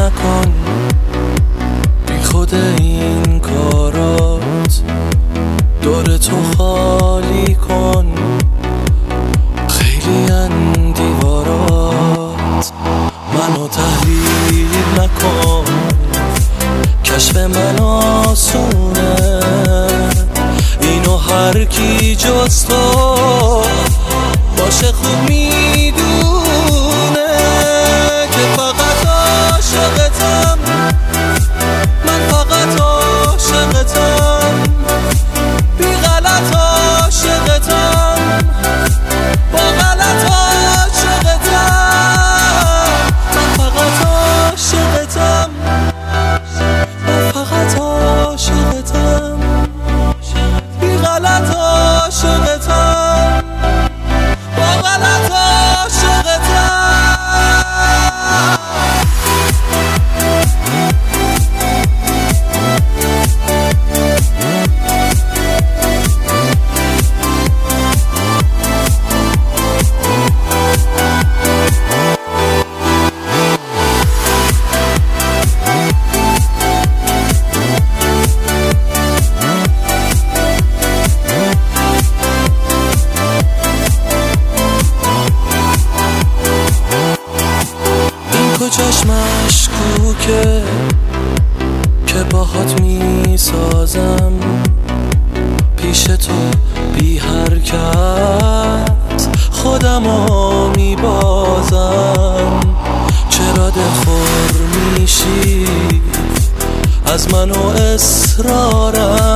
نکن، بی خود این کارات دور تو خالی کن. خیلی ان دیوارات منو تحلیل نکن، کشف من آسونه، اینو هر کی جز تو باشه خوب میدونه که فقط عاشقتم، من فقط عاشقتم، بی غلط عاشقتم، با غلط عاشقتم، من فقط عاشقتم، من فقط عاشقتم، بی غلط عاشقتم، با غلط عاشقتم. کجاش مشکوکه که باهات میسازم، پیش تو بی حرکت خودمو میبازم. چرا دلخور میشی از من و اصرارم،